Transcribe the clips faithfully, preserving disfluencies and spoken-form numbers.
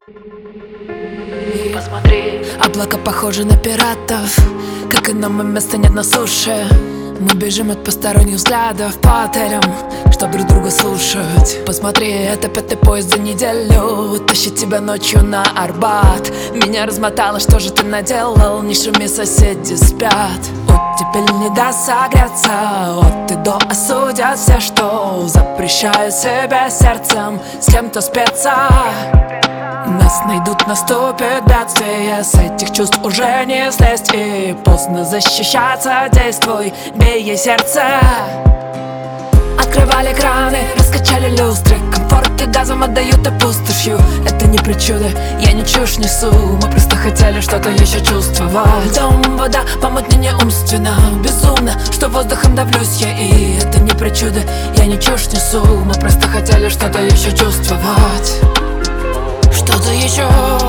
Посмотри, облака похожи на пиратов, как и нам и места нет на суше. Мы бежим от посторонних взглядов по отелям, чтоб друг друга слушать. Посмотри, это пятый поезд за неделю, тащит тебя ночью на Арбат. Меня размотало, что же ты наделал? Не шуми, соседи спят. Оттепель не даст согреться, от и до осудят все, что запрещаю себе сердцем с кем-то спеться. Нас найдут, наступит бедствие, с этих чувств уже не слезть. И поздно защищаться, действуй, бей ей сердце. Открывали краны, раскачали люстры, комфорт и газом отдают опустошью. Это не причуда, я не чушь несу, мы просто хотели что-то еще чувствовать. Дом, вода, помутнение умственно, безумно, что воздухом давлюсь я. И это не причуда, я не чушь несу, мы просто хотели что-то еще чувствовать. Что-то еще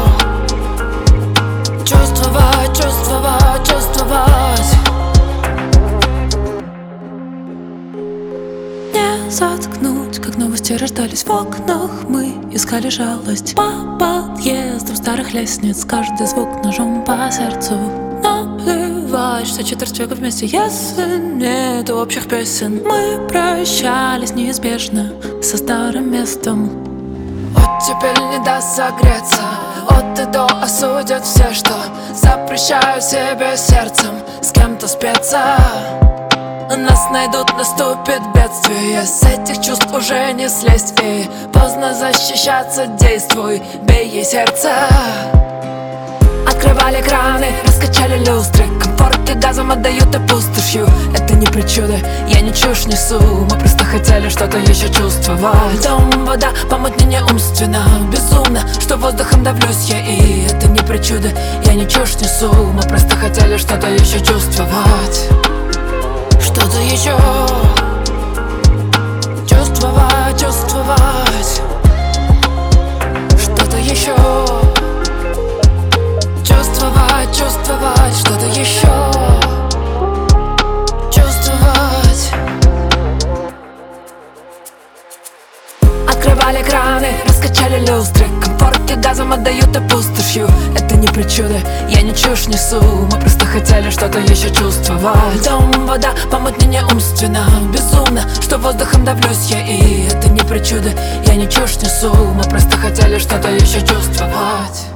чувствовать, чувствовать, чувствовать. Не заткнуть, как новости рождались в окнах. Мы искали жалость по подъездам старых лестниц, каждый звук ножом по сердцу. Наплевать, что четверть века вместе, если нет общих песен. Мы прощались неизбежно со старым местом. Оттепель не даст согреться, от и до осудят все, что запрещаю себе сердцем с кем-то спеться. Нас найдут, наступит бедствие, с этих чувств уже не слезть. И поздно защищаться, действуй, бей ей сердце. Открывали краны, раскачали люстры, комфорт и газом отдают опустошью. Это не причуда, я не чушь несу, мы просто хотели что-то еще чувствовать. Дом, вода, помутнение умственно, безумно, что воздухом давлюсь я. И это не причуда, я не чушь несу, мы просто хотели что-то еще чувствовать. Что-то еще чувствовать, чувствовать. Что-то еще чувствовать, чувствовать. Что-то еще чувствовать. Открывали краны, раскачали люстры, комфорт и газом отдают опустошью. Это не причуда, я не чушь несу, мы просто хотели что-то еще чувствовать. Дом, вода, помутнение умственно, безумно, что воздухом давлюсь я. И это не причуда, я не чушь несу, мы просто хотели что-то еще чувствовать.